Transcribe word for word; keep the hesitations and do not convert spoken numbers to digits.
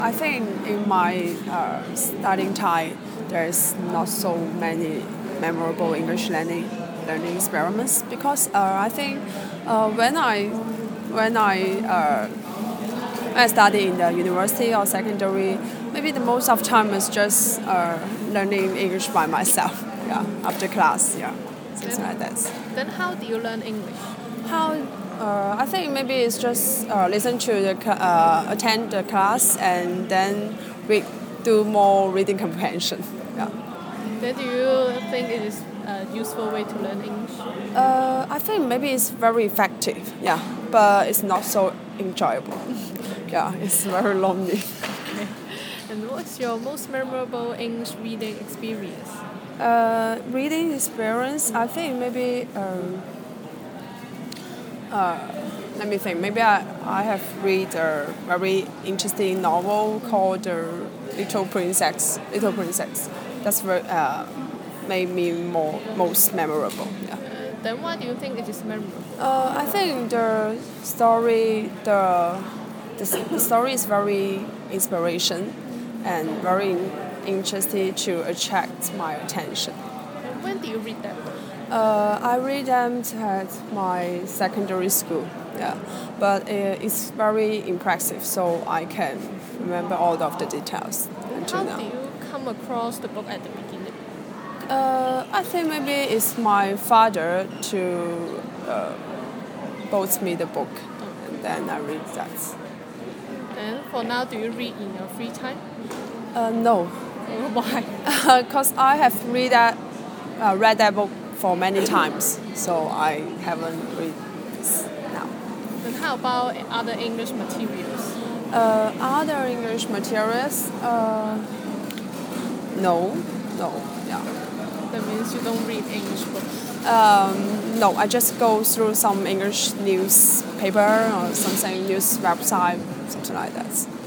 I think in my uh, studying time, there's not so many memorable English learning learning experiments because uh, I think uh, when I when I uh, when I study in the university or secondary, maybe the most of time is just uh, learning English by myself. Yeah, after class. Yeah, things like that. Then how do you learn English? How uh, I think maybe it's just uh, listen to the cl- uh, attend the class and then read, do more reading comprehension. Yeah. Then do you think it is a useful way to learn English? Uh, I think maybe it's very effective. Yeah, but it's not so enjoyable. Yeah, it's very lonely. Okay. And what's your most memorable English reading experience? Uh, reading experience, I think maybe. Um, uh, let me think. Maybe I, I have read a very interesting novel called uh, Little Princess. Little Princess. That's very uh, made me more most memorable. Yeah. Uh, then why do you think it is memorable? Uh, I think the story, the, the the story is very inspiration, and very interesting to attract my attention. And when do you read that book? Uh, I read them at my secondary school, yeah, but uh, it's very impressive, so I can remember all of the details until How now. do you come across the book at the beginning? Uh, I think maybe it's my father to uh, bought me the book, and then I read that. And for now, do you read in your free time? Uh, no, Why? because I have read that, uh, read that book for many times, so I haven't read this now. And how about other English materials? Uh, other English materials? Uh, no, no, yeah. That means you don't read English books. Um, no, I just go through some English newspaper or something, news website, something like that.